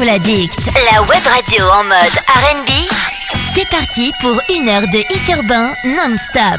Soul Addict, la web radio en mode R&B. C'est parti pour 1 heure de hit urbain non-stop.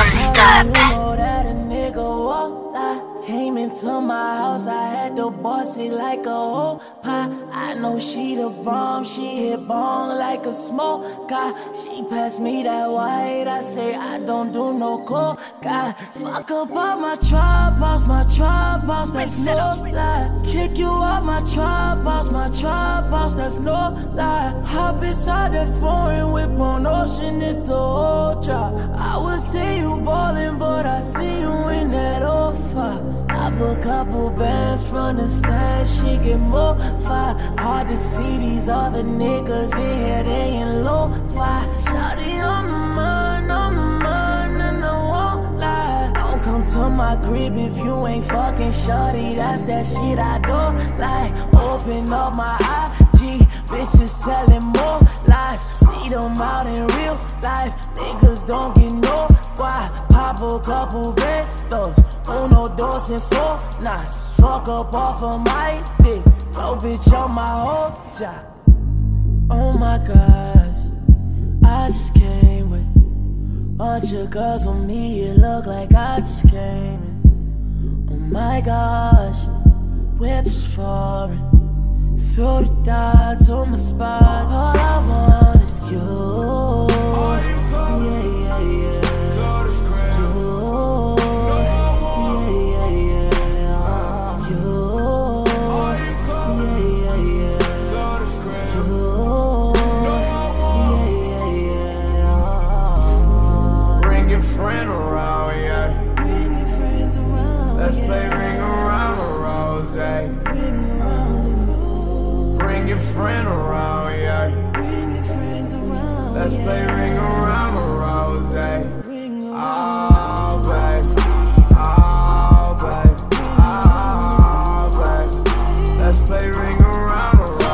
Came into my house, I had to boss it like a whole pie. I know she the bomb, she hit bong like a smoker. She passed me that white, I say I don't do no coca. Fuck up all my trap house, that's no lie. Kick you out my trap house, that's no lie. Hop inside that foreign whip on ocean, hit the whole drop. I would say you ballin', but I see you in that old fire. I put a couple bands from the stand, she get more fire. Hard to see these other niggas in here, they in low fire. Shawty on my mind, and I won't lie. Don't come to my crib if you ain't fucking shawty, that's that shit I don't like. Open up my IG, bitches telling more lies. See them out in real life, niggas don't get no why. Pop a couple bandos, uno, dos, and four nights. Fuck up off of my dick, no bitch on my whole job. Oh my gosh, I just came with bunch of girls on me, it look like I just came in. Oh my gosh, whips foreign, throw the dots on my spot. All I want is you. Yeah. Friend around, yeah. Bring your friends around. Let's play ring around the rose. Bring your friend around, yeah. Bring your friends around. Let's play ring around the rose. Oh, baby. Oh, baby. Oh, baby. Let's play ring around the rose.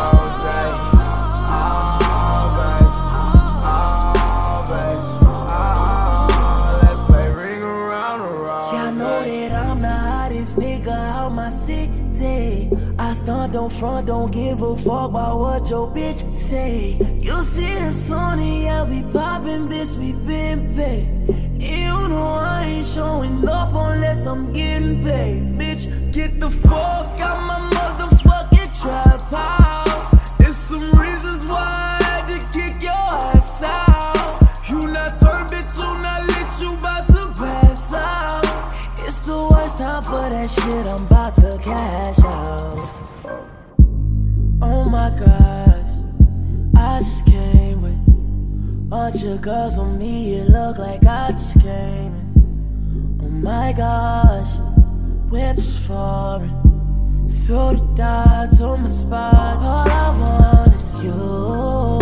I stunt, don't front, don't give a fuck about what your bitch say. You see us on it, yeah, we poppin', bitch, we been paid. And you know I ain't showing up unless I'm getting paid. Bitch, get the fuck out my motherfucking trap house. There's some reasons why I had to kick your ass out. You not turned, bitch, you not lit, you bout to pass out. It's the worst time for that shit, I'm about to cash out. Oh my gosh, I just came with bunch of girls on me, it look like I just came in. Oh my gosh, whips foreign, throw the dots on my spot. All I want is you.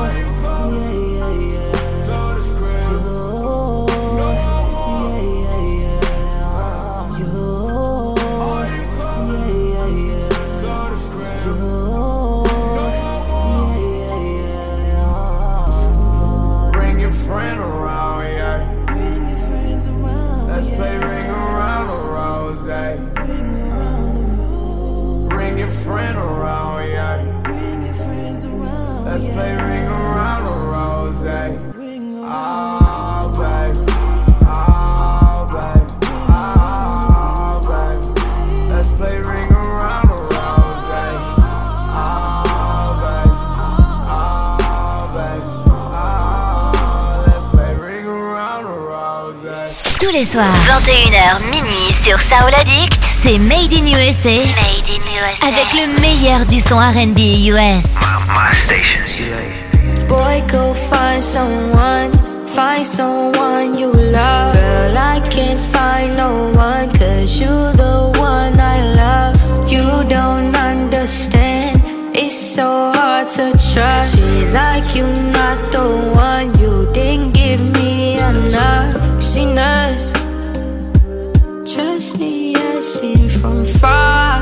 Yeah. Friend around, yeah. Bring your friends around. Let's play ring around the rose. Bring your friend around, yeah. Bring your friends around. Let's play ring around the rose. Oh, baby. Oh, baby. Oh, baby. Let's play ring around the rose. Tous les soirs, 21h minuit sur Soul Addict, c'est Made in USA. Avec le meilleur du son R&B US. My station. Boy, go find someone you love. Girl, I can't find no one, 'cause you're the one I love. You don't understand, it's so hard to trust. Feel like you're not the one, you didn't give me enough. Seen us, trust me, I've seen from far.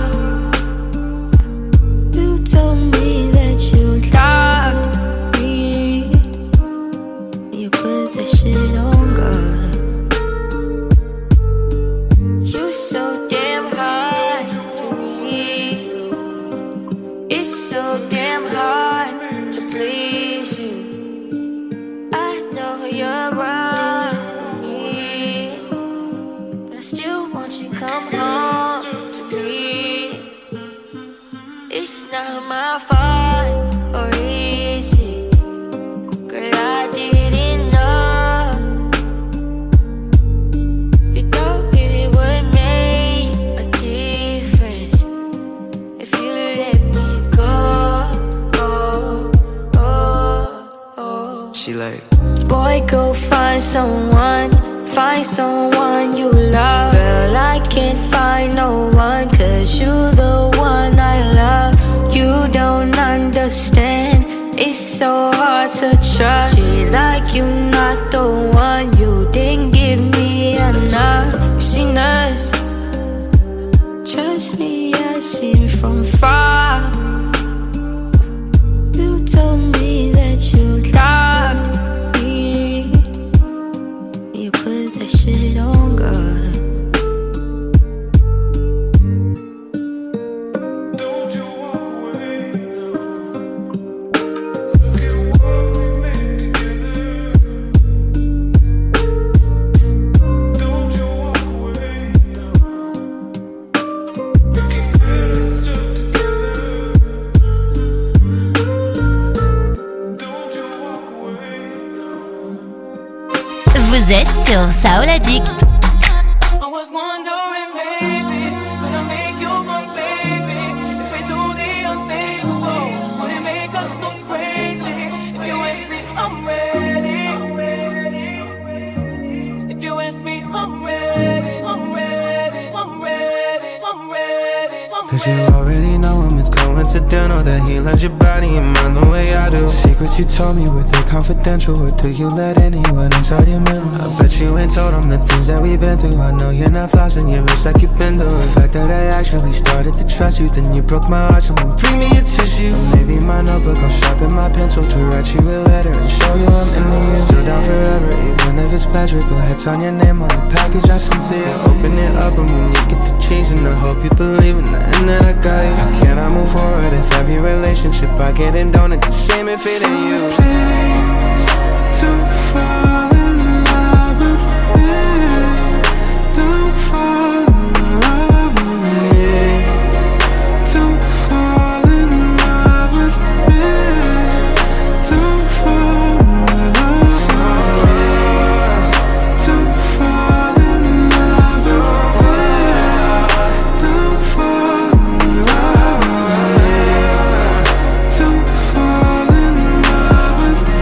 You told me that you loved me, you put that shit on you're right for me, but I still want you to come home to me. It's not my fault or easy, girl, I didn't know. You thought it would make a difference if you let me go. She like, boy, go find someone you love. Girl, I can't find no one, 'cause you the one I love. You don't understand, it's so hard to trust. She like you not the one, you didn't give me enough. You seen us, trust me, I seen from far. You told me that you loved me, you put that shit on God. Vous êtes sur Soul Addict. I was wondering, maybe, could I make you my baby? If we do the unthinkable, would it make us go crazy? If you ask me, I'm ready. If you ask me, I'm ready. I'm ready. I'm ready. I'm ready. 'Cause you already know him, it's coincidental that he loves your body and mind the way I do. Secrets you told me, were they confidential, or do you let anyone inside your mirror? I bet you ain't told him the things that we've been through. I know you're not flossing your wrist like you've been doing. The fact that I actually started to trust you, then you broke my heart, so bring me a tissue. Or maybe my notebook, I'll sharpen my pencil to write you a letter and show you I'm into you. Still down forever, even if it's pleasure. Go ahead, sign your name on the package I sent to you. Open it up and when you get the cheese, and I hope you believe in the end that I got you. How can I move forward if every relationship I get in don't it the same if it ain't you? Please, don't fall in love with me. Don't fall in love with me. Don't fall in love with me. Don't fall in love with me. Don't fall in love with me. Don't fall in love with me. Don't fall in love with me.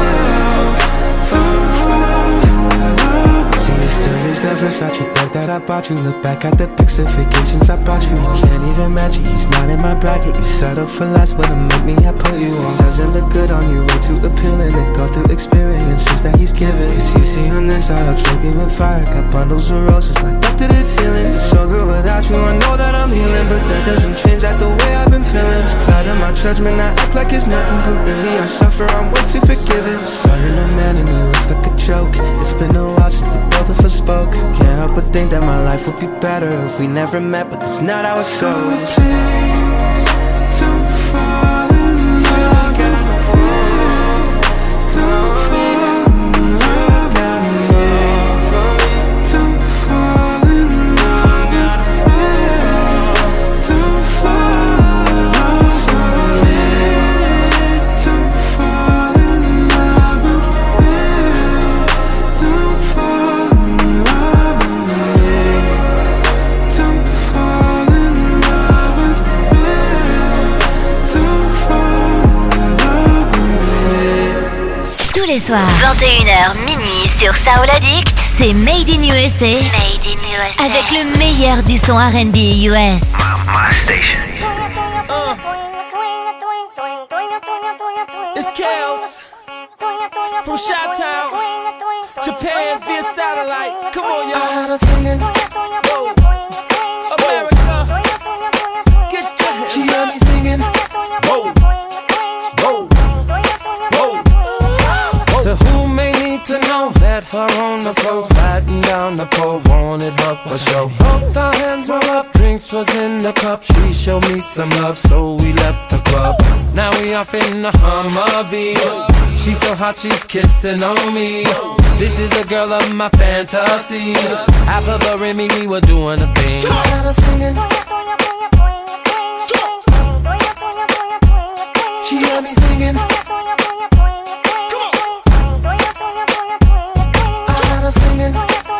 Don't fall in love. See, you still use that Versace bag that I bought you. Look back at the pics of vacations I bought you. You can't even match it, he's not in my bracket. You settle for less, but to make me, I put you on. Doesn't look good on you, way too appealing to go through experiences that he's given. 'Cause you see on this side, I'll drape you in fire. Got bundles of roses lined up to the ceiling. It's so good without you, I know that I'm healing, but that doesn't change that the way I've been feeling. It's clouding my judgment, I act like it's nothing, but really I suffer, I'm way too forgiving. Saw you in a man and he looks like a joke. It's been a while since the both of us spoke. Can't help but think that my life would be better if we never met, but that's not how it goes. Please, don't fall in love with me. Don't fall in love with me. Don't fall in love with me. Don't fall in love with me. Don't fall in love with me. Don't fall in love with me. Don't fall in love with me. Don't fall in love with me. Tous les soirs, 21h minuit sur Soul Addict, c'est Made in USA. Made in USA. Avec le meilleur du son R&B US. My station. It's Kels from Chi-Town, Japan via satellite. Come on, y'all. I had her singing. Whoa. America, get your hands. She had me singing. Whoa. Whoa. Whoa. To who may need to know that had her on the floor, sliding down the pole, wanted her for sure. Both our hands were up, drinks was in the cup. She showed me some love, so we left the club. Now we off in the Humvee. She's so hot, she's kissing on me. This is a girl of my fantasy. Half of her and me, we were doing a thing. I had her singing. She had me singing. I had her singing.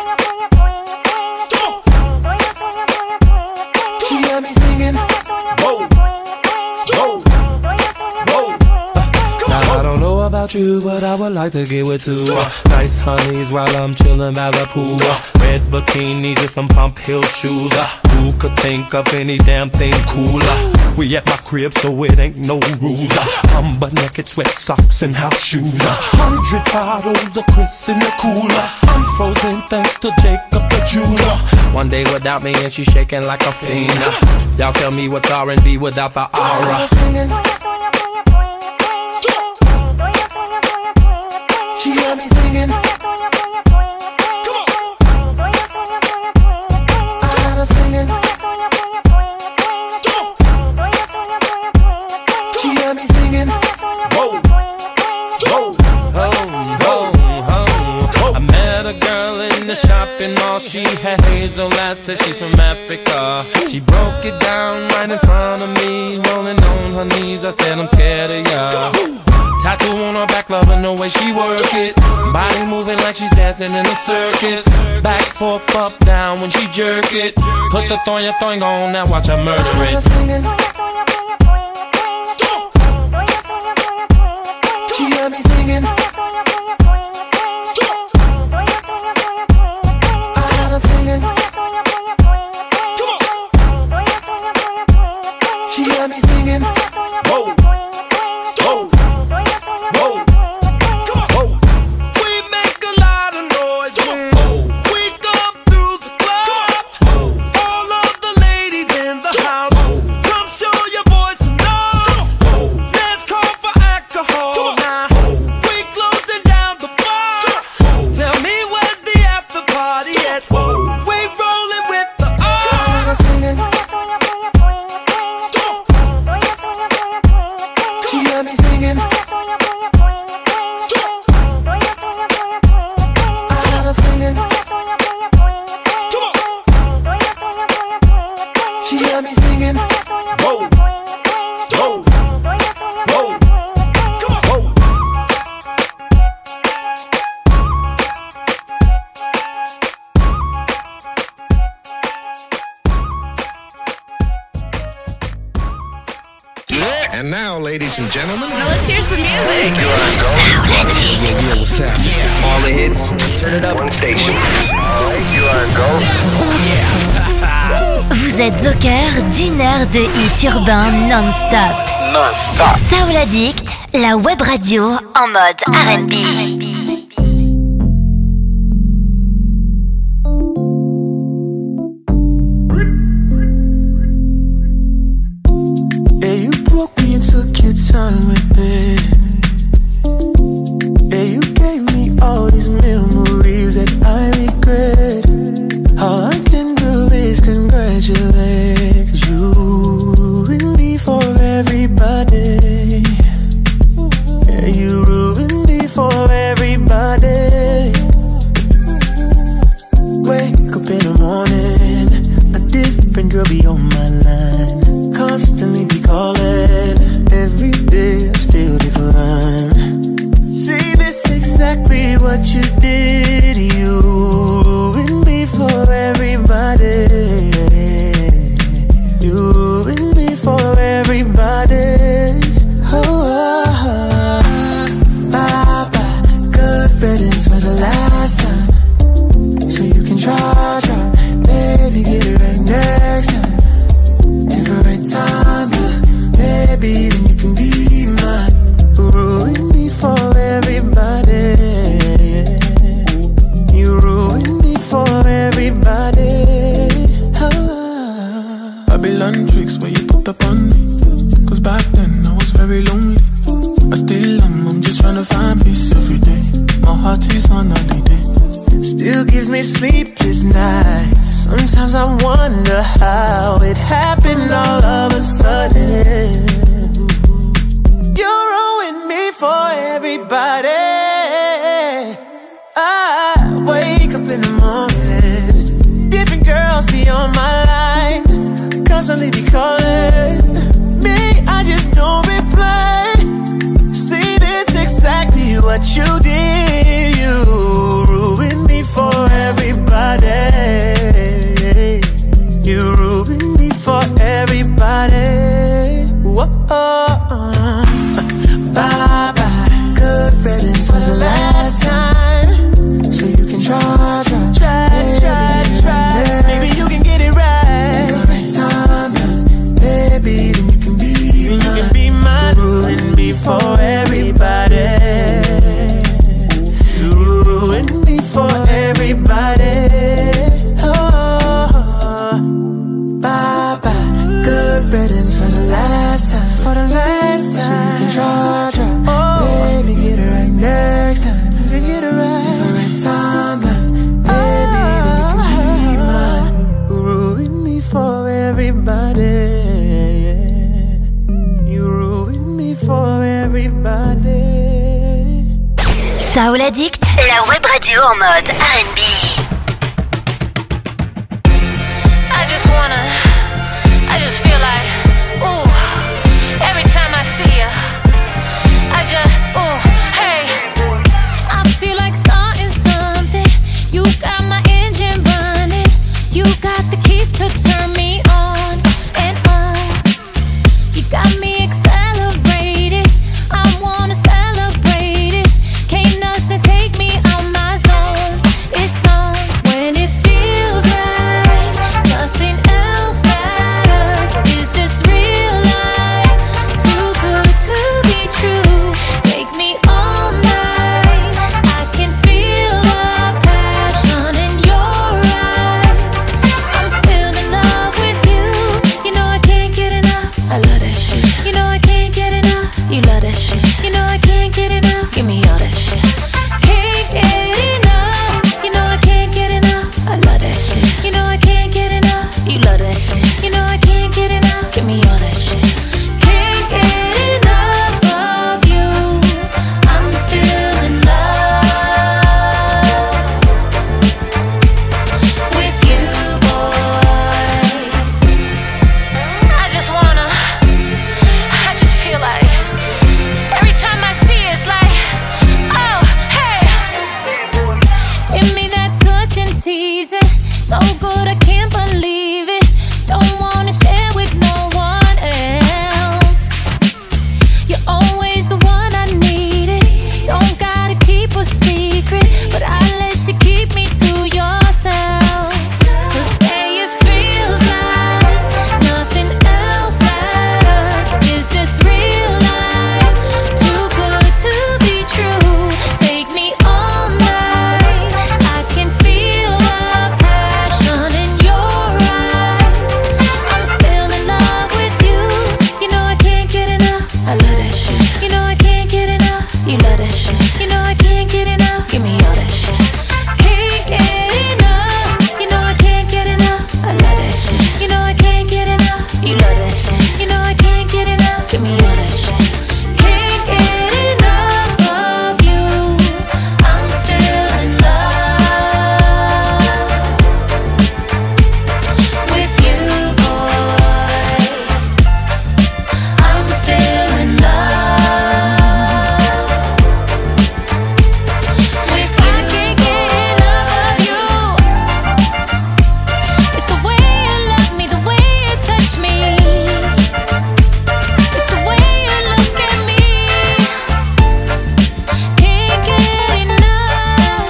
She had me singing. Whoa, whoa, whoa. Now I don't know about you, but I would like to get with two nice honeys while I'm chilling by the pool. Red bikinis and some pump heel shoes. Who could think of any damn thing cooler? We at my crib, so it ain't no rules. I'm butt naked, sweat socks and house shoes. 100 bottles of Chris in the cooler. I'm frozen thanks to Jacob the jeweler. One day without me and she shaking like a fiend. Y'all tell me what's R&B without the aura. She had me singing. I had her singing. She had me singing. Whoa, whoa, home, home, home. I met a girl in the shopping mall. She had hazel eyes, said she's from Africa. She broke it down right in front of me, rolling on her knees. I said I'm scared of ya. Tattoo on her back, loving the way she work it. Body moving like she's dancing in a circus. Back, forth, up, down when she jerk it. Put the thong on, now watch her murder it. She had me singing. I had her singing. She had me singing. Whoa. And now, ladies and gentlemen, now let's hear some music. Yeah, what's happening? All the hits, turn it up. One station. All right, you are go. Vous êtes au cœur d'une heure de hits urbains non-stop. Non-stop. Soul Addict, la web radio en mode R&B. Took your time with me. Yeah, you gave me all these memories that I regret. All I can do is congratulate you. Ruined me for everybody. Yeah, you ruined me for everybody. Wake up in the morning, a different girl be on my line. Constantly be calling. Every day I still decline. See, this exactly what you did. You ruined me for everybody. You ruined me for everybody. Bye-bye, good riddance for the last time. So you can try, baby, get it right next time. Different time, maybe then you can be mine. Ruin me for everybody. You ruin me for everybody. Babylon tricks where you put up on me. Cause back then I was very lonely. I still am, I'm just trying to find peace every day. My heart is on holiday. still gives me sleepless nights. Sometimes I wonder how it happened all of a sudden. You ruined me for everybody. I wake up in the morning, different girls be on my line, constantly be calling me, I just don't reply. See, this exactly what you did. You ruined me for everybody. You ruined me for everybody. Whoa. Bye-bye, good riddance for the last time. So you can try. Maybe you can get it right. The right time, baby, then you can be mine. Ruin me for everybody. You ruin me for everybody. Oh, bye-bye, good riddance for the last time. For the last time. So you can try. Oh, baby, get it right next time. You can get it right. The right time, baby, then you can be mine. Ruin me for everybody. You ruin me for everybody. Soul Addict, la web radio en mode R&B. I just feel like, ooh, every time I see you, I just, ooh, hey. I feel like starting something. You got my engine running. You got the keys to turn me on and on. You got me accelerated. I wanna celebrate it. Can't nothing take me out my zone. It's on when it feels right. Nothing else matters. Is this real life? Too good to be true. Take me all night. I can feel the passion in your eyes. I'm still in love with you. You know I can't get enough. I love that shit. You know I can't get enough. You love that shit. You know I can't get enough. Give me all that shit. Can't get enough. You know I can't get enough. I love that shit. You know I can't get enough. You love that shit. You know I can't get enough. Give me all that shit. Can't get enough of you. I'm still in love with you, boy. I just feel like every time I see it, it's like, oh, hey. Give me that touch and tease it. So good I can't believe it. Don't wanna share with no one else. You're always the one I needed. Don't gotta keep a secret, but I let you keep me to yourself. 'Cause babe, it feels like nothing else matters. Is this real life? Too good to be true. Take me all night. I can feel the passion in your eyes. I'm still in love with you. You know I can't get enough. I love that shit. You know I can't get enough. You love that shit. You know I can't get enough. Give me all that shit. Can't get enough. You know I can't get enough. I love that shit. You know I can't get enough. You love that shit. You know I can't get enough. Give me all that shit. Can't get enough of you. I'm still in love with you, boy. I'm still in love with you. I can't get enough of you. It's the way you love me, the way you touch me. It's the way you look at me. Can't get enough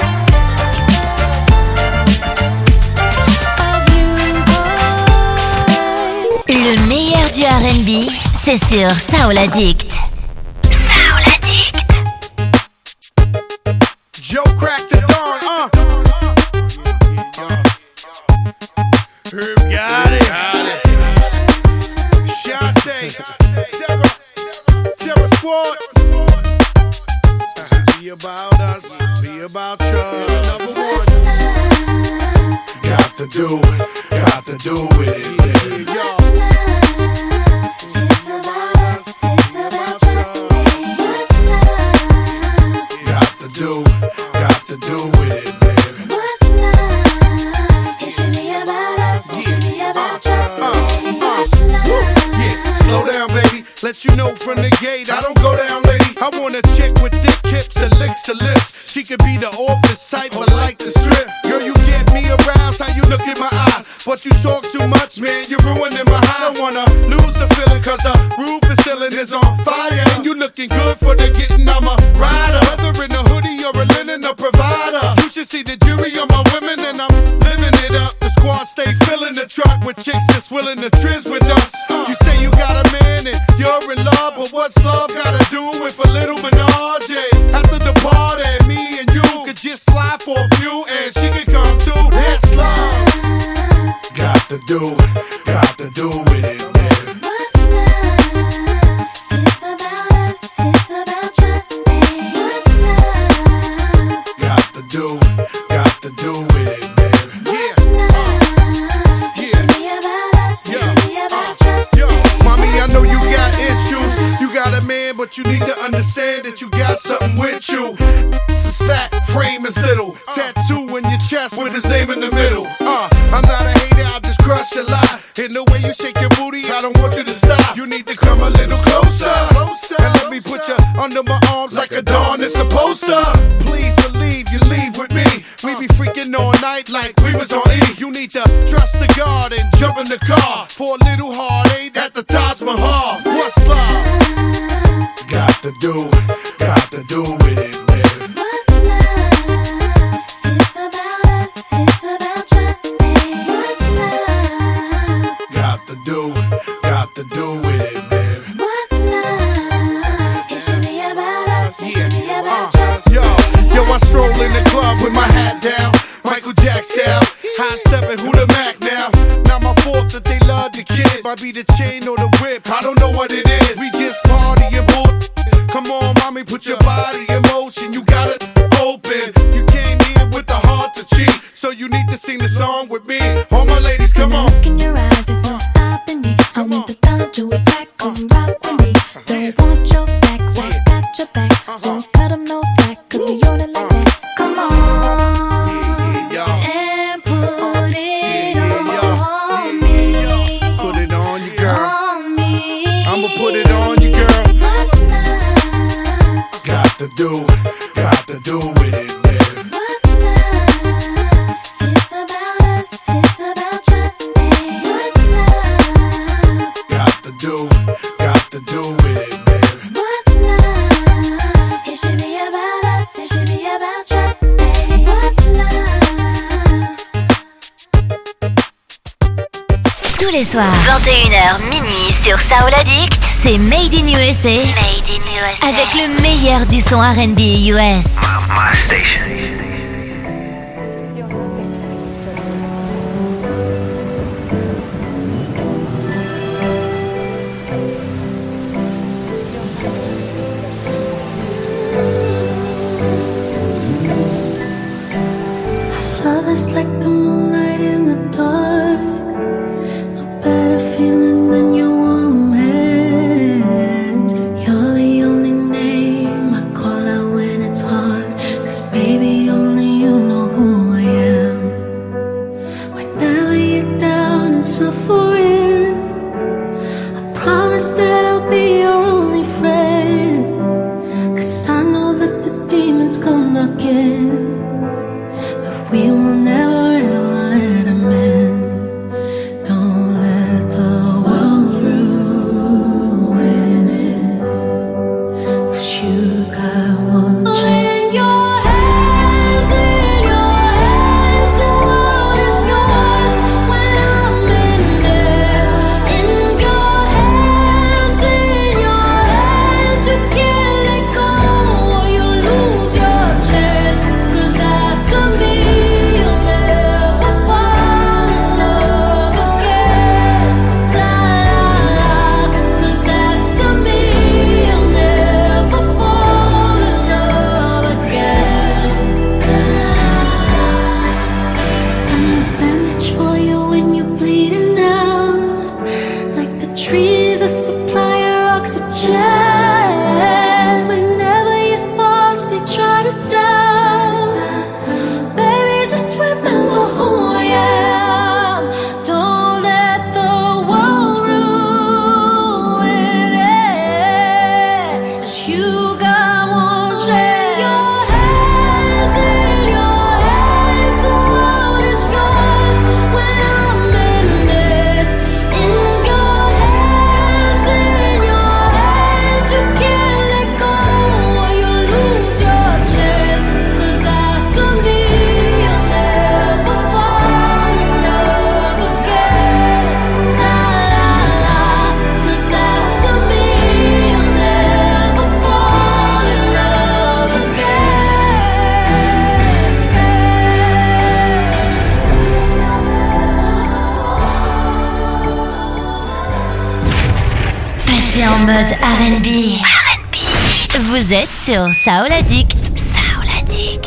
of you, boy. Le meilleur du R&B, c'est sur Soul Addict. Soul Addict. Joe cracked the dawn, Herb got it. Shante, Terror Squad. Be about us, be about you. Number one. got to do with it, baby. What's love? It's about us, it's about just me. What's love? Got to do with it, baby. What's love? It should be about us, it should be about just me. What's love? Yeah, slow down, baby. Let you know from the gate, I don't go down, lady. I want a chick with thick hips and licks her lips. She could be the office type, but like the strip. Girl, you get me aroused, how you look in my eye. But you talk too much, man, you're ruining my high. I don't wanna lose the feeling, cause the roof is ceiling is on fire. And you looking good for the getting, I'm a rider. Whether in a hoodie or a linen, a provider. You should see the jury on my women, and I'm living it up. The squad stay filling the truck with chicks that's willing to trizz with us. You say you got a man and you're in love, but what's love gotta do with a little menage? After the party, me and you could just slide for a few, and she could come too. That's love. Got to do with it, baby. What's love? It's about us, it's about just me. What's love? Got to do with it, baby. What's love? It should be about us, it should be about just Yo, me. mommy, I know you got issues. You got a man, but you need to understand that you got something with you. This is fat, frame is little. Tattoo in your chest with his name in the middle. I'm not a hater, I just crush a lot. In the way you shake your booty, I don't want you to stop. You need to come a little closer. And let me put you under my arms like a dawn is supposed to. Please believe you leave with me. We be freaking all night like we was on E. You need to trust the God and jump in the car for a little heartache at the Taj Mahal. What's love? Got to do with it, baby. What's love? It's about us, it's about just me. What's love? Got to do with it, baby. What's love? It should be about us, it should be about just me. Yo, I stroll in the club with my hat down, Michael Jack style, high stepping, who the Mac now? Not my fault that they love the kid. Might be the chain or the whip, I don't know what it is. We just party and bull. Come on, mommy, put your body in motion. You got it open. You came here with the heart to cheat, so you need to sing the song with me. All my ladies, come on. Look in your eyes, there's no stopping me. I want the thought you would back and rock with me. Don't want your stacks, I got your back. Don't cut them no slack, cause we on it like that. Come on, and put it on me. Put it on you, girl. On me. I'ma put it on you, girl. What's love? Got to do with it, baby. What's love? It's about us, it's about just me. What's love? Got to do with it, baby. What's love? It should be about us, it should be about just me. What's love? Tous les soirs, 21h minuit sur Soul Addict, c'est Made in USA. Made in USA. Avec le meilleur du son R&B US. My station. Love is like the moonlight in the dark. No better feeling than your warm hands. You're the only name I call out when it's hard. Cause baby, only you know who I am. Whenever you're down and suffering, I promise that I'll be your only friend. Cause I know that the demons come knocking. We will never ever let him in. Don't let the world ruin it. Cause you got one chance. In your hands mode R&B. Vous êtes sur Soul Addict. Soul Addict.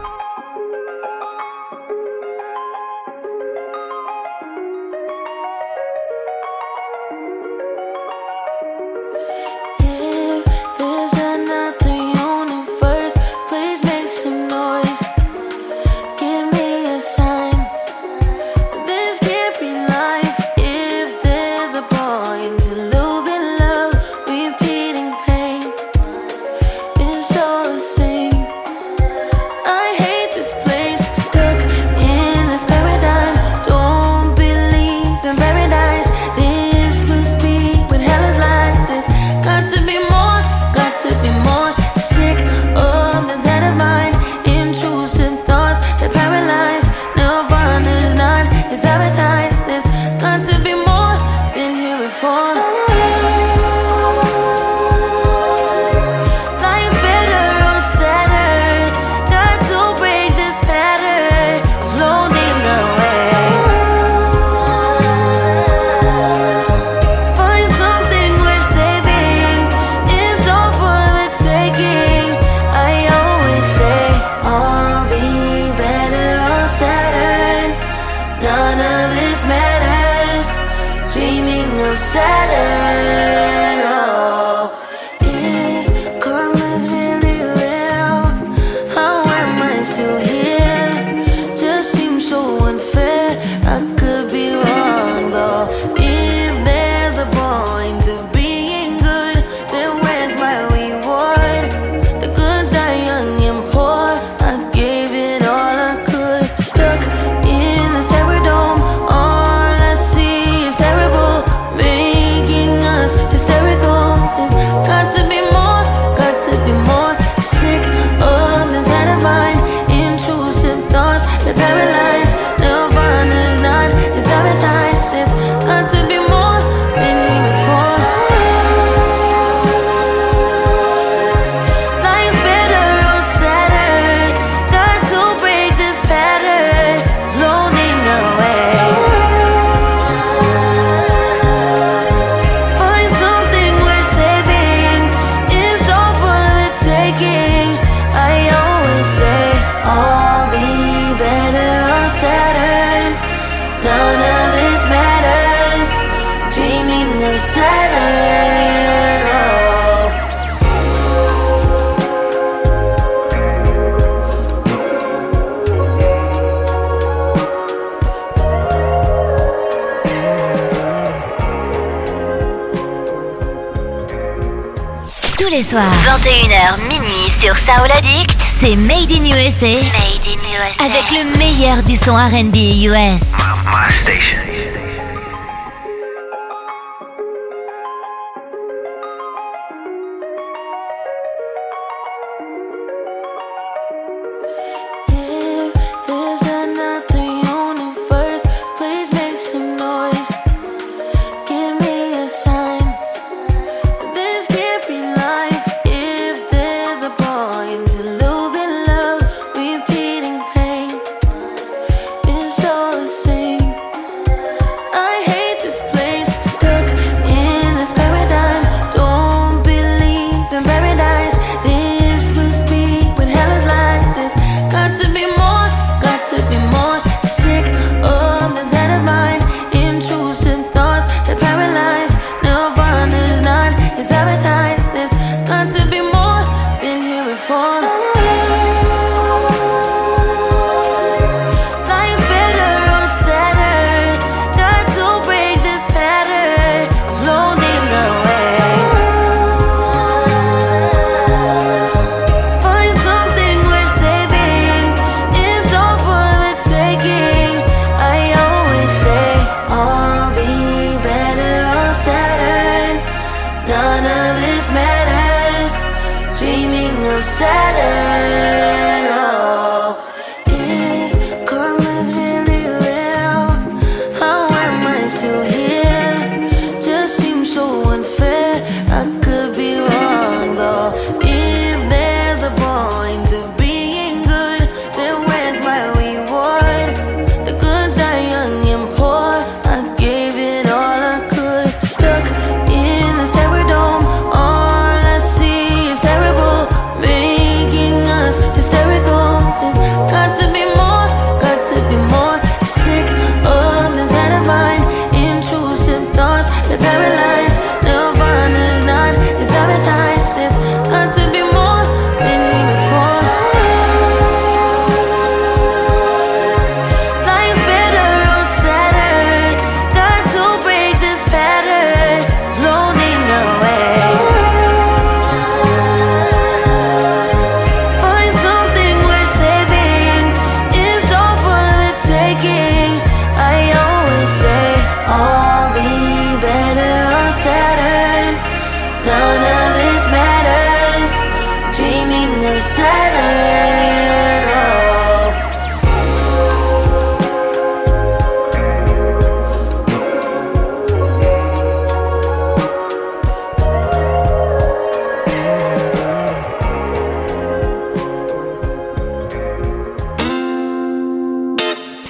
Tous les soirs, 21h minuit sur Soul Addict, c'est Made in USA. Made in USA. Avec le meilleur du son R&B US. My station.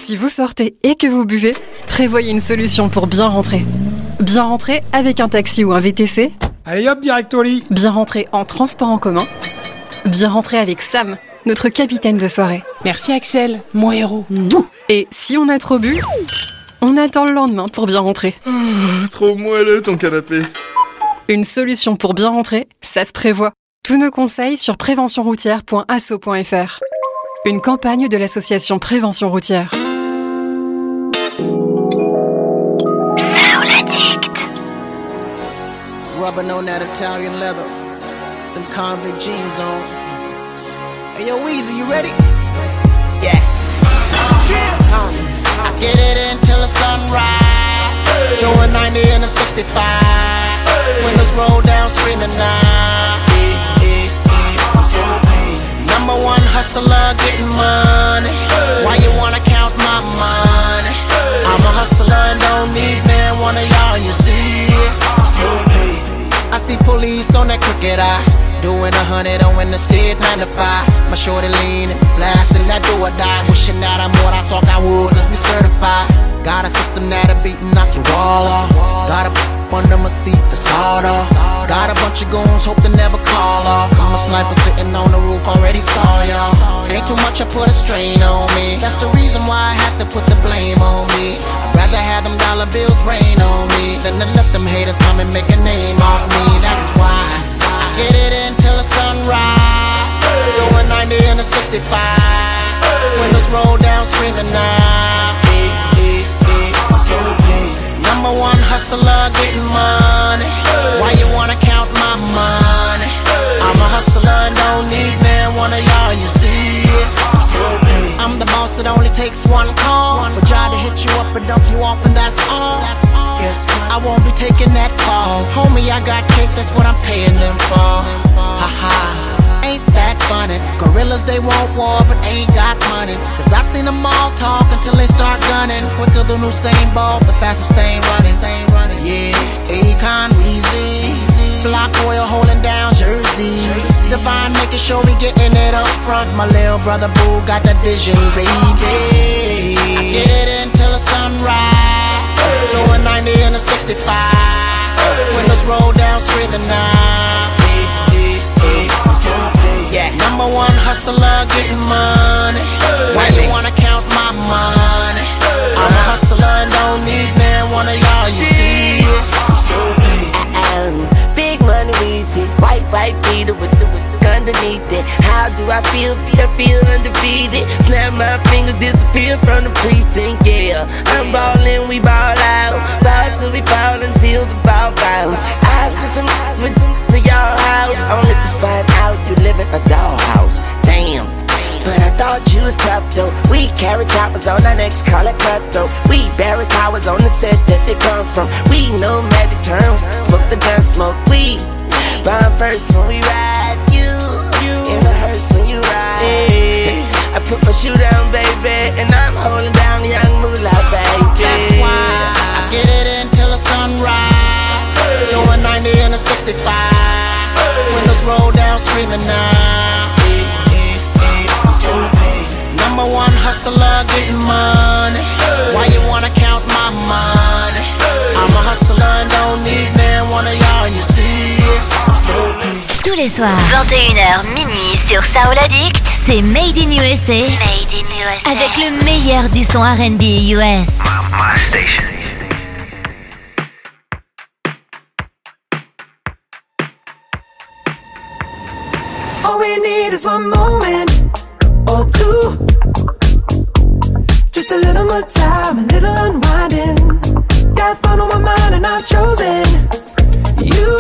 Si vous sortez et que vous buvez, prévoyez une solution pour bien rentrer. Bien rentrer avec un taxi ou un VTC. Allez hop, direct au lit. Bien rentrer en transport en commun. Bien rentrer avec Sam, notre capitaine de soirée. Merci Axel, mon héros. Et si on a trop bu, on attend le lendemain pour bien rentrer. Trop moelleux ton canapé. Une solution pour bien rentrer, ça se prévoit. Tous nos conseils sur préventionroutière.asso.fr. Une campagne de l'association Prévention Routière. Soul Addict. Rubbing on that Italian leather, them convict jeans on. Hey yo, Weezy, you ready? Yeah. Chill. I get it until the sunrise. Doing 90 in a 65. Windows roll down, screaming now. Number one hustler, getting money. Why you wanna count my money? I'm a hustler and don't need man, one of y'all, you see it. I see police on that crooked eye, doing 100 on when the state 95. My shorty leaning, blasting that do or die. Wishing that I'm what I saw I would, cause we certified. Got a system that'll beat and knock your wall off. Got a under my seat to sawed off. Got a bunch of goons, hope to never call off. I'm a sniper sitting on the roof, already saw y'all. Ain't too much, I put a strain on me. That's the reason why I have to put the blame on me. I'd rather have them dollar bills rain on me than to let them haters come and make a name off me. That's why I get it until the sunrise. Doing 90 in a 65. Windows roll down, screaming now. Number one hustler, getting money. Why you wanna count my money? I'm a hustler and don't need man, one of y'all, you see it. I'm the boss, it only takes one call for Jai to hit you up and dump you off, and that's all. Yes, I won't be taking that fall. Homie, I got cake, that's what I'm paying them for. Haha. Ain't that funny? Gorillas, they want war, but ain't got money. Cause I seen them all talk until they start gunning. Quicker than Usain Bolt, the fastest thing running. Yeah, Akon, Weezy, Block Oil holding down Jersey. Divine making sure we getting it up front. My little brother Boo got that vision, baby. I get it until the sunrise. Doing 90 in a 65. Windows roll down, screaming now. Yeah, number one hustler, getting money. Why you wanna count my money? I'm a hustler and don't need man, one of y'all, you see it. Big money, Weezy, white beater with the underneath it. How do I feel? I feel undefeated. Snap my fingers, disappear from the precinct. Yeah, I'm ballin', we ball out. Ball till we fall until the ball bounce. I see some with to your house, only to find out you live in a dollhouse. Damn. But I thought you was tough though. We carry choppers on our necks, call it cutthroat. We bury towers on the set that they come from. We know magic terms, smoke the gun, smoke weed. Bomb first when we ride, you in a hearse when you ride. Hey. I put my shoe down, baby, and I'm holding down young moolah, baby. That's why I get it until the sunrise. Doing 90 in a 65. Windows roll down, screaming now. Number one hustler, getting money. Why you wanna count my money? I'm a hustler and don't need man, one of y'all, you see it. Tous les soirs, 21h minuit sur Soul Addict, c'est Made in USA. Made in USA. Avec le meilleur du son R&B US. My station. All we need is one moment or two. Just a little more time, a little unwinding. Got fun on my mind and I've chosen you.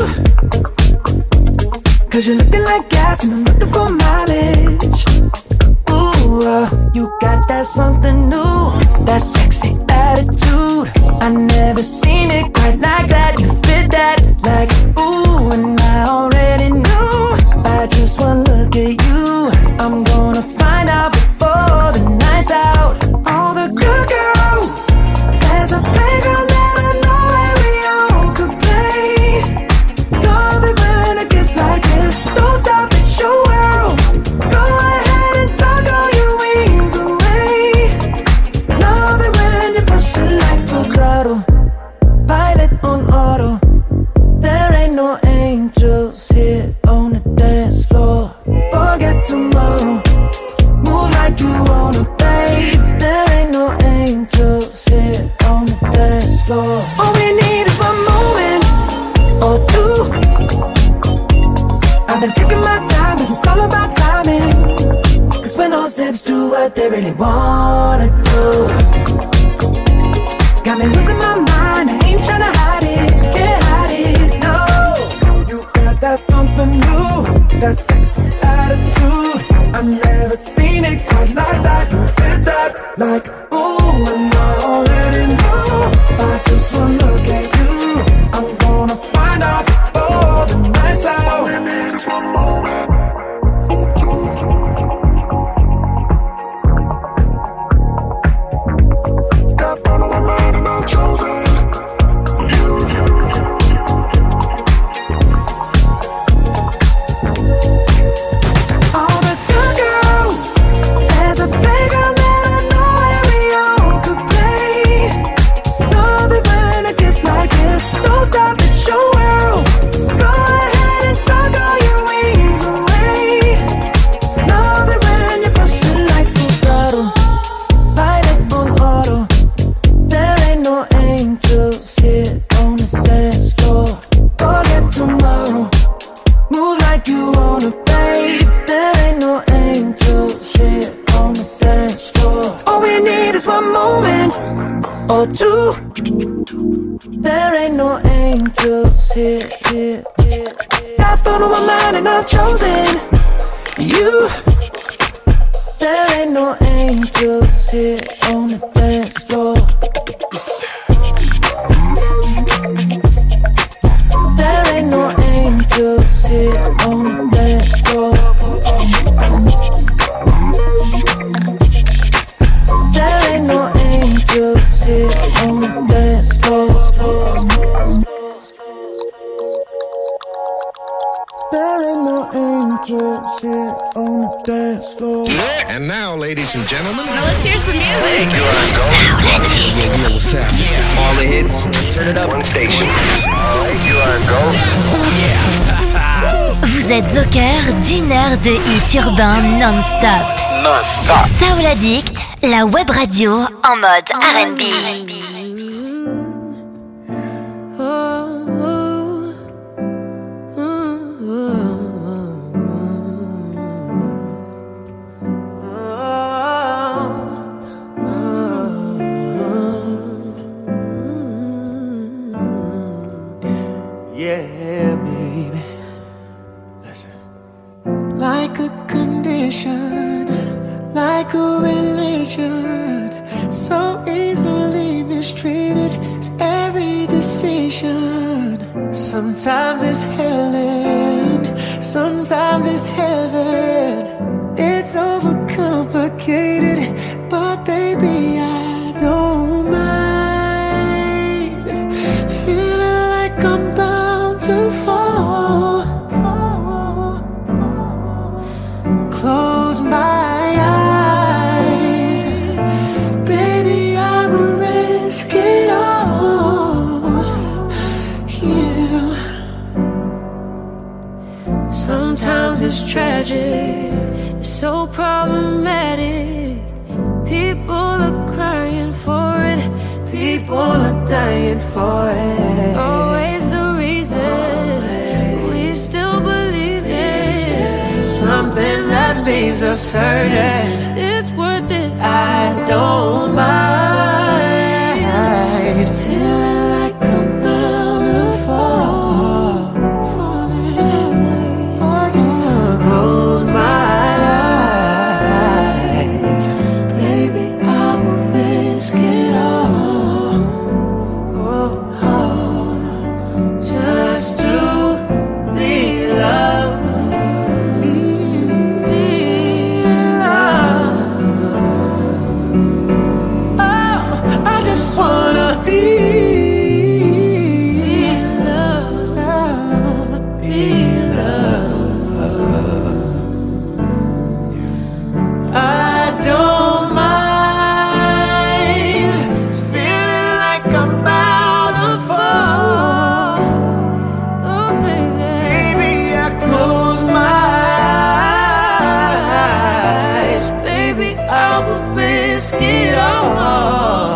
Cause you're looking like gas and I'm looking for mileage. Ooh, you got that something new, that sexy attitude. I never seen it quite like that. You fit that like ooh, and I already knew by just one look at you. I'm gonna find out before the night's out. All the good girls, there's a playground that I know where we all could play. Love it when it gets like this. Don't stop, it's your world. Go ahead and tuck all your wings away. Love wanna do. Got me losing my mind, I ain't tryna hide it, can't hide it, no. You got that something new, that sexy attitude. I've never seen it quite like that. You did that like, ooh, and I already know. By just one look at you, I'm gonna find out before the night's out. All we need is one moment. Got fun on my mind and I'm chosen. All the good girls, there's a playground that I know where we all could play. Love it when it gets like this. Don't stop, it's your world. Go ahead and tuck all your wings away. Love it when you push it like a throttle, light it on auto. There ain't no angels here on the dance floor. Forget tomorrow, move like you wanna pay. There ain't no angels here on the dance floor. All we need is one moment or two. There ain't no angels here, here, here. Got thought on my mind and I've chosen you. There ain't no angels here on the dance floor. There ain't no angels here on the dance floor. There ain't no angels here on the dance floor. There ain't no angels here on the dance floor. And now, ladies and gentlemen, Now let's hear some music. yeah, what's happening? All the hits, turn it up. One station. You are go. Vous êtes au cœur d'une heure de hits urbains non-stop. Non-stop. Soul Addict, la web radio en mode R&B. Yeah, baby. Listen. Like a condition, like a religion, so easily mistreated. It's every decision. Sometimes it's hell and sometimes it's heaven. It's overcomplicated, but baby, I don't mind. Feeling like I'm bound to fall. Close my eyes, baby, I would risk it all. Yeah. Sometimes it's tragic, it's so problematic. People are crying for it, People are dying for it. always the reason we still believe it. Something that leaves us hurting. It's worth it. I don't mind. Feeling like I'm bound to fall. Falling. Oh, yeah. Close my eyes, baby, I will risk it all. Oh, just to be loved. I just wanna be loved, be loved. I don't mind feeling like I'm bound to fall. Oh, baby. Baby, I close my eyes. Baby, I will risk it all.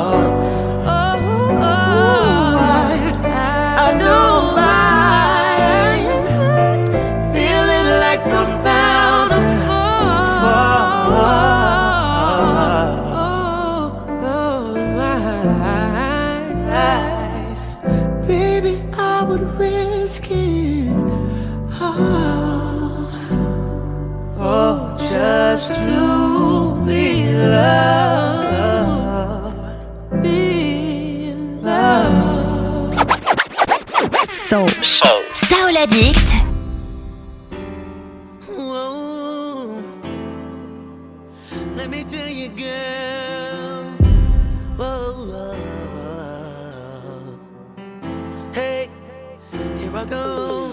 I don't mind feeling like I'm bound to fall. skin. Oh, just to be loved, be loved. Soul Addict. Whoa. Let me tell you, girl. Whoa. Hey, here I go.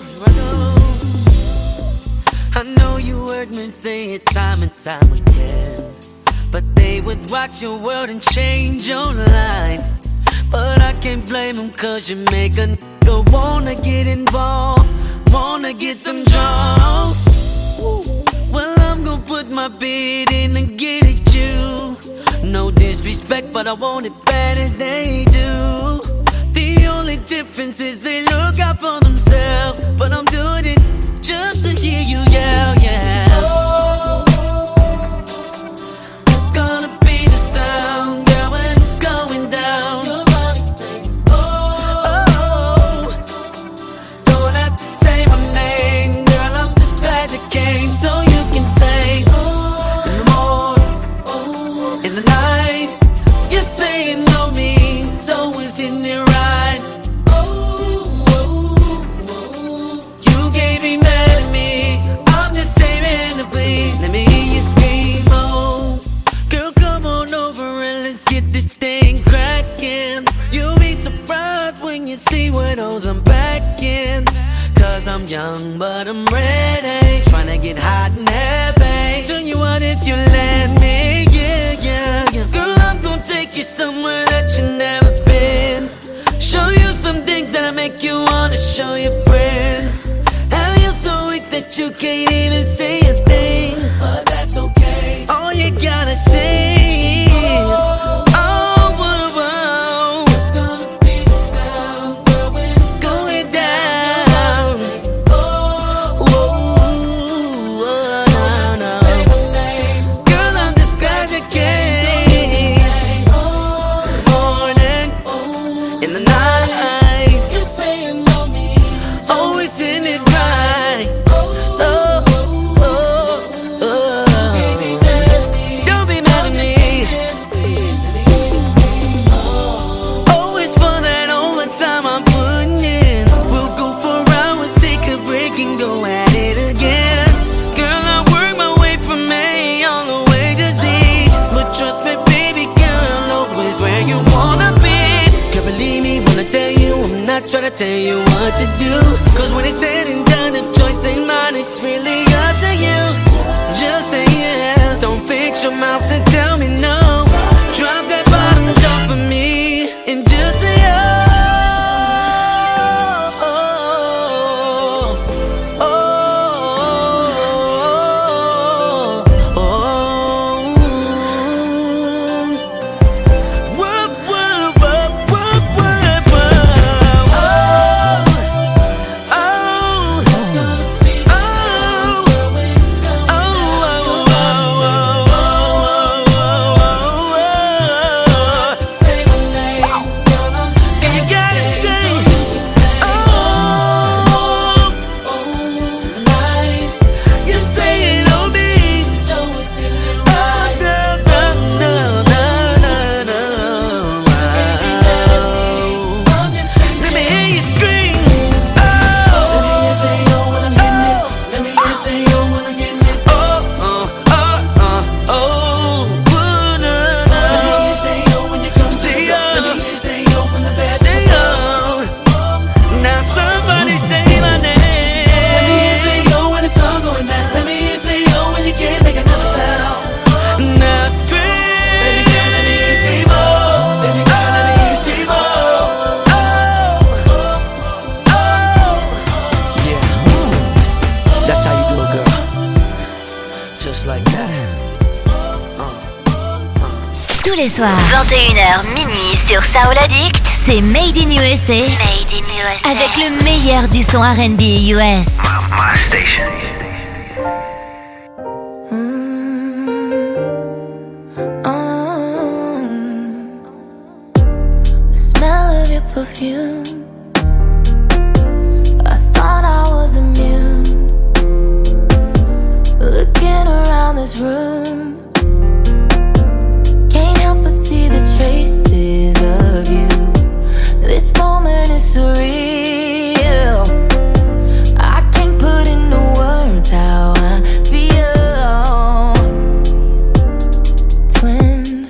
I know you heard me say it time and time again, but they would rock your world and change your life. But I can't blame them, cause you make a nigga wanna get involved, wanna get them draws. Well, I'm gonna put my bid in and get at you. No disrespect, but I want it bad as they do. The only difference is they look out for themselves, but I'm doing it just to hear you yell, yeah. It's gonna be the sound, girl, when it's going down. Your body say, oh. Don't have to say my name, girl, I'm just glad you came, so you can say, oh. In the morning, oh. In the night, you're saying no me, so it's in it right. Let me hear you scream, oh. Girl, come on over and let's get this thing crackin'. You'll be surprised when you see what hoes I'm packing. Cause I'm young but I'm ready, tryna get hot and heavy. Tell you what, if you let me, yeah. Girl, I'm gonna take you somewhere that you never been. Show you some things that'll make you wanna show your friends. Have you so weak that you can't even say a thing, but that's okay. All you gotta say is, oh, whoa. It's gonna be the sound, girl, when it's going down. Oh, no. Girl, I'm just glad you came. Morning, in the night, you're saying no me, always in it right. Don't be mad at me. Always for that overtime I'm putting in. We'll go for hours, take a break and go at it again. Girl, I work my way from A all the way to Z, but trust me, baby girl, always where you wanna be. Girl, believe me when I tell you, I'm not trying to tell you what to do. Cause when it's said and done, the choice ain't mine, it's really up to you. Just say yes, don't fix your mouth and tell me no. Drop that bottom jaw for me and just say Tous les soirs, 21h minuit sur Soul Addict, c'est Made in USA. Avec le meilleur du son R&B US. My station. The smell of your perfume, I this room. Can't help but see the traces of you. This moment is surreal. I can't put into words how I feel. Twin,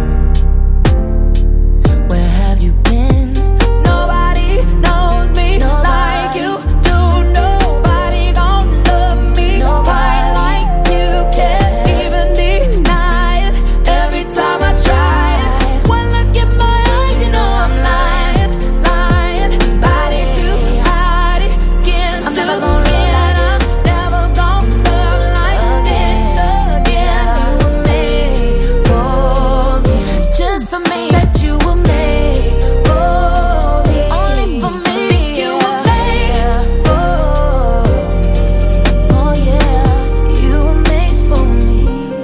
where have you been? Nobody knows me like you do. Nobody gon' love me quite like you. Can't even deny it every time I try it. When look in my eyes, you know I'm lying, lying. Body to body, skin to skin. I'm never gonna love like this again. You were made for me, just for me. Said you were made for me, only for me. Think you were made for me. Oh yeah, you were made for me.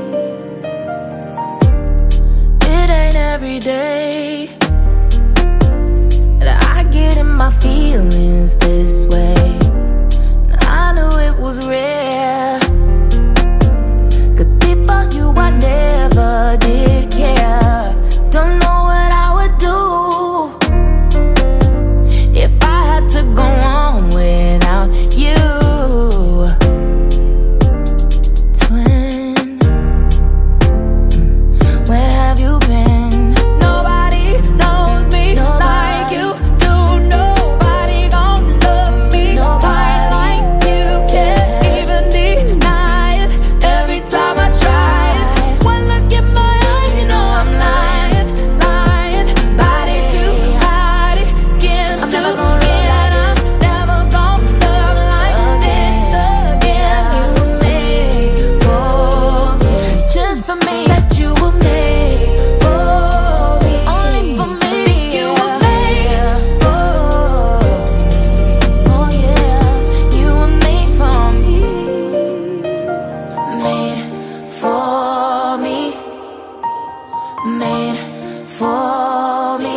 It ain't every day that I get in my feelings this way. And I knew it was rare, 'cause before you I never did care. Don't know what I would do if I had to go on without you. Twin, where have you been? Nobody knows me like you do. Nobody gon' love me quite like you. Can't even deny it every time I try it. When look in my eyes, you know I'm lying, lying. Body to body, skin to skin. I'm never gonna love like this again. You were made for me, just for me. Said you were made for me, only for me. Think you were made for me. Oh yeah, you were made for me. Made for me. Made for me.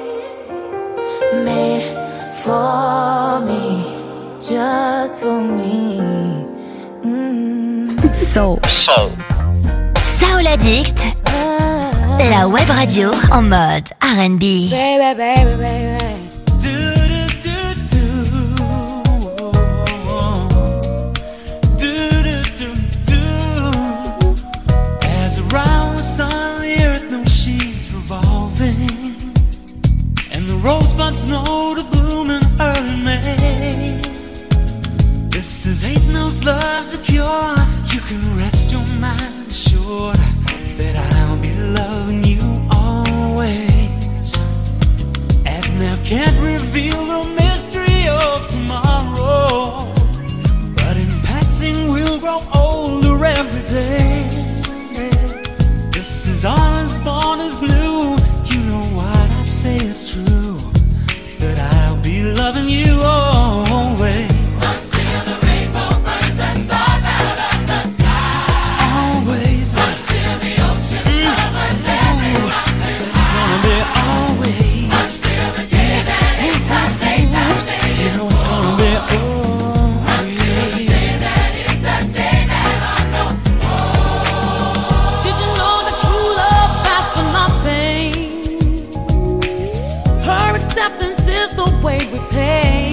Made for me, just for me. Soul. Soul Addict, la web radio en mode R&B. Baby, baby, baby. As around the sun, the earth knows she's revolving, and the rosebuds know to bloom in early May. This is ain't no love's a cure. You can rest your mind assured that I'll be loving you always. As now can't reveal the mystery of tomorrow, but in passing we'll grow older every day. Just as all is born is new, you know what I say is true, that I'll be loving you always. Until the rainbow burns the stars out of the sky. Always. Until the ocean covers every mountain. So it's gonna be always. Until the day that eight times you know it's gonna be always. Until the day that is the day that I know. Did you know that true love lasts for nothing? Her acceptance is the way we pay.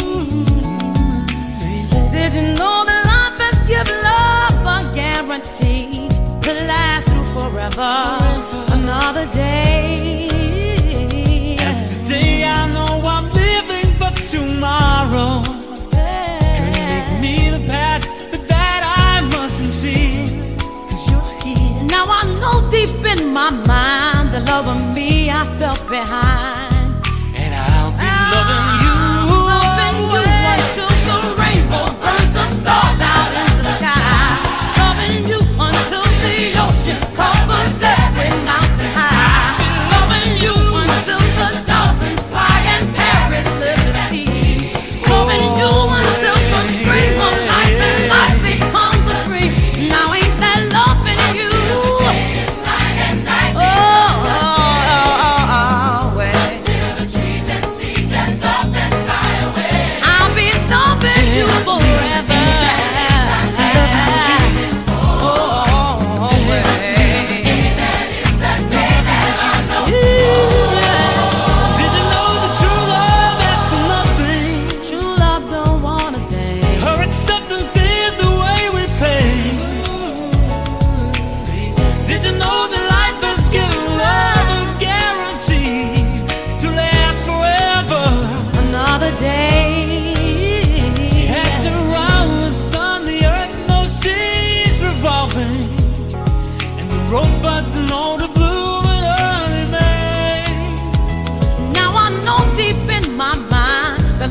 Did you know that life has given love a guarantee to last through forever? Another day. As today I know I'm living for tomorrow. Couldn't make me the past, but that I mustn't fear, 'cause you're here. Now I know deep in my mind the love of me I felt behind. And I'll be loving you. Loving you until the rainbow burns the stars out in the sky. Loving you until the ocean covers every mountain high. Loving you until the dolphins fly and Paris live the sea. Loving you until the dream of life and life becomes a dream. Now ain't that loving you? Night and night. Oh, well.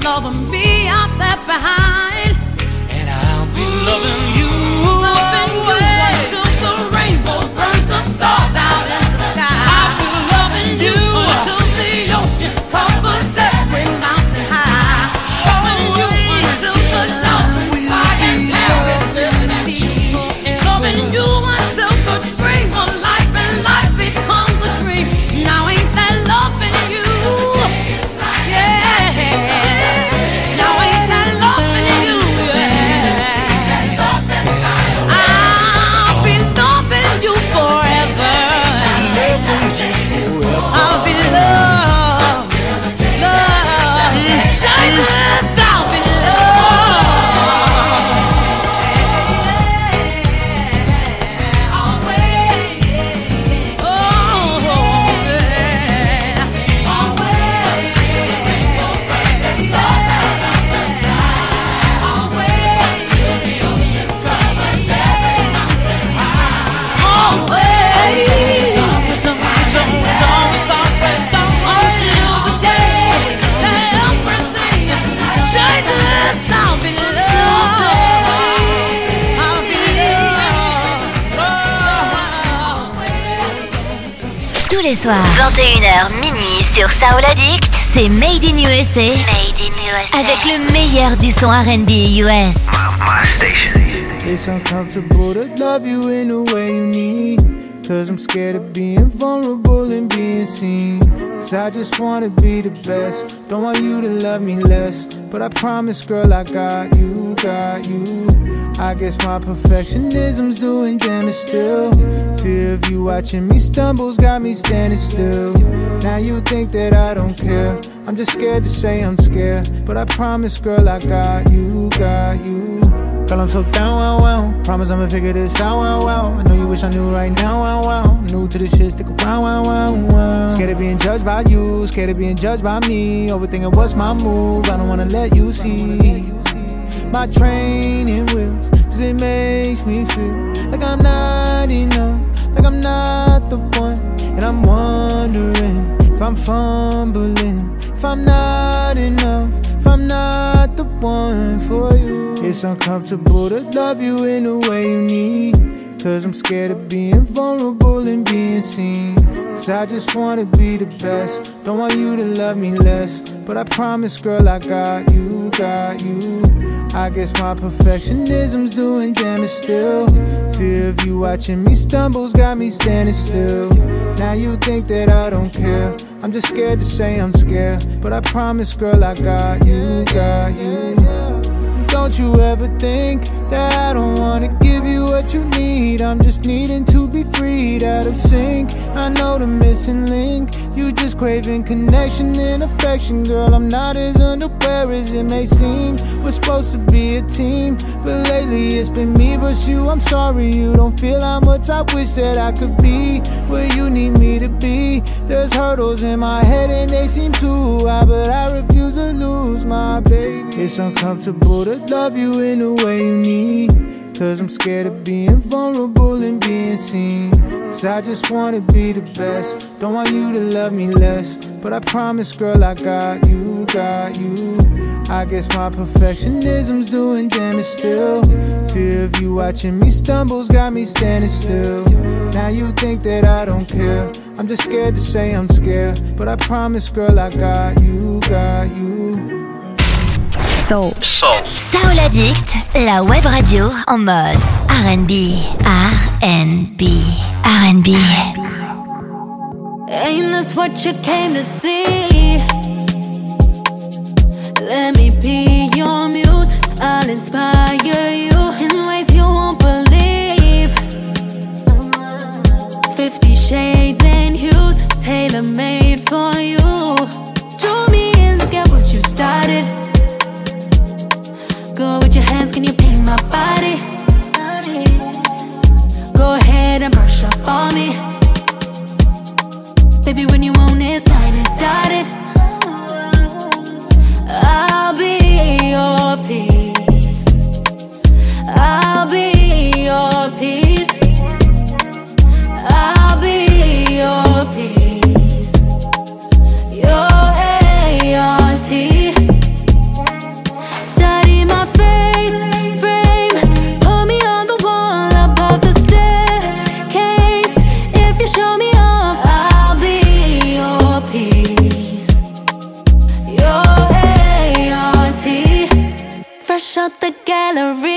loving me, I'm left behind. And I'll be loving you. Loving you until the rainbow burns the stars out in the sky. I'll be loving you until the ocean covers every mountain high. Loving you until the dolphins fly and Paris in the sea. Loving you until the dream of life and life becomes a dream. Now ain't that loving you? Yeah. Now ain't that loving you? Yeah. I'll be loving you forever. I'll be loved, shyness, I'll be Tous les soirs, 21h minuit sur Soul Addict, c'est Made in USA. Avec le meilleur du son R&B US. It's uncomfortable to love you in the way you need. Cause I'm scared of being vulnerable and being seen. Cause I just wanna be the best. Don't want you to love me less. But I promise, girl, I got you, got you. I guess my perfectionism's doing damage still. Fear of you watching me stumbles got me standing still. Now you think that I don't care. I'm just scared to say I'm scared. But I promise, girl, I got you, got you. Girl, I'm so down, wow, wow. Promise I'ma figure this out, wow, wow. I know you wish I knew right now, wow, wow. New to this shit, stick around, wow, wow, wow. Scared of being judged by you, scared of being judged by me. Overthinking what's my move, I don't wanna let you see my training wheels. Cause it makes me feel like I'm not enough, like I'm not the one. And I'm wondering if I'm fumbling, if I'm not enough, if I'm not the one for you. It's uncomfortable to love you in the way you need. Cause I'm scared of being vulnerable and being seen. Cause I just wanna be the best. Don't want you to love me less. But I promise, girl, I got you, got you. I guess my perfectionism's doing damage still. Fear of you watching me stumbles got me standing still. Now you think that I don't care. I'm just scared to say I'm scared. But I promise, girl, I got you, got you. Don't you ever think that I don't wanna give you what you need. I'm just needing to be freed out of sync. I know the missing link. You just craving connection and affection. Girl, I'm not as unaware as it may seem. We're supposed to be a team, but lately it's been me versus you. I'm sorry you don't feel how much I wish that I could be where you need me to be. There's hurdles in my head and they seem too high, but I refuse to lose my baby. It's uncomfortable to love you in the way you need. Cause I'm scared of being vulnerable and being seen. Cause I just wanna be the best. Don't want you to love me less. But I promise, girl, I got you, got you. I guess my perfectionism's doing damage still. Fear of you watching me stumbles got me standing still. Now you think that I don't care. I'm just scared to say I'm scared. But I promise, girl, I got you, got you. Soul Addict, la web radio en mode R&B, R&B, R&B. Ain't this what you came to see? Let me be your muse. I'll inspire you in ways you won't believe. 50 shades and hues, tailor-made for you. Draw me in, look at what you started. Go with your hands, can you paint my body? Go ahead and brush up on me. Baby, when you want it, sign it, dotted. I'll be your peace. I'll be your peace. I'll be your peace. Your A-R-T. the gallery.